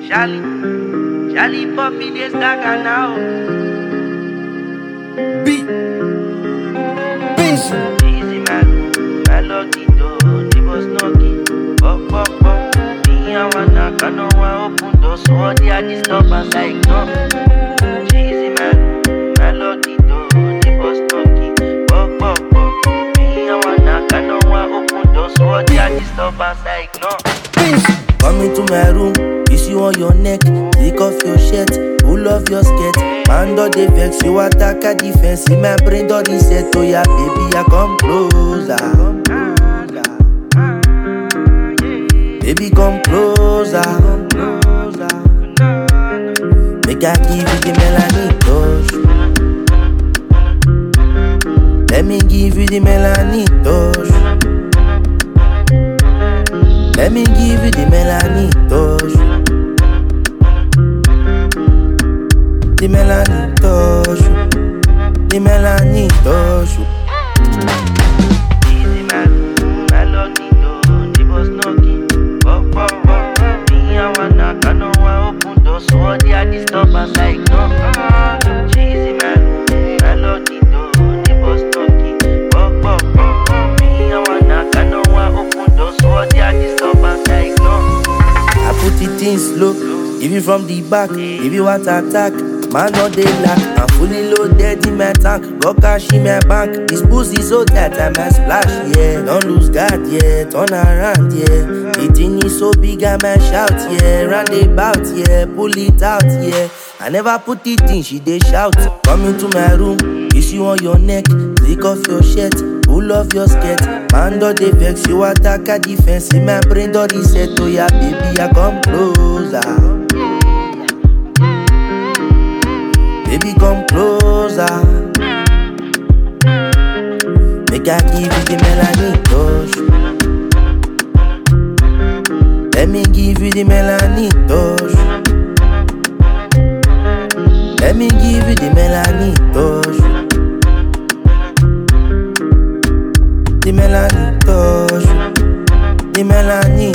Charlie Poppy, this gaga now. Beat. Easy man, melody do, the boss knocking. Pop, pop, pop. Me, I wanna, can no one open doors, so all the disturbance I ignore. Easy man, melody do, the boss knocking. Pop, pop, pop. Me, I wanna, can no one open doors, so all the disturbance I ignore. Come into my room, kiss you on your neck, take off your shirt, pull off your skirt. Man do the vex, you attack a defense. In my brain do the set, oh yeah, baby, I come closer. Baby, come closer. Make I give you the melanie touch. Let me give you the melanie touch. Let me give you the melanie touch. The melanie touch. The melanie touch. Easy man, melody do, the boss knocking. Pop, pop, pop. Me, I wanna, can no one open doors, so all the disturbance I ignore. Easy man, melody do, the boss knocking. Pop, pop, pop. Me, I wanna, can no one open doors, so all the disturbance I ignore. I put it in slow, give you from the back, give you what attack. Man no dey lack, I'm fully loaded in my tank. Got cash in my bank, this pussy so tight I might splash, yeah. Don't lose guard, yeah, turn around, yeah. The thing is so big I might shout, yeah. Round about, yeah, pull it out, yeah. I never put it in, she dey shout. Come into my room, kiss you on your neck, take off your shirt, pull off your skirt. Man do the vex, you attack a defense. In my brain do the set, oh yeah, baby, I come closer. Baby, come closer. Make I give you the melanie touch. Let me give you the melanie touch. Let me give you the melanie touch. The melanie touch. The melanie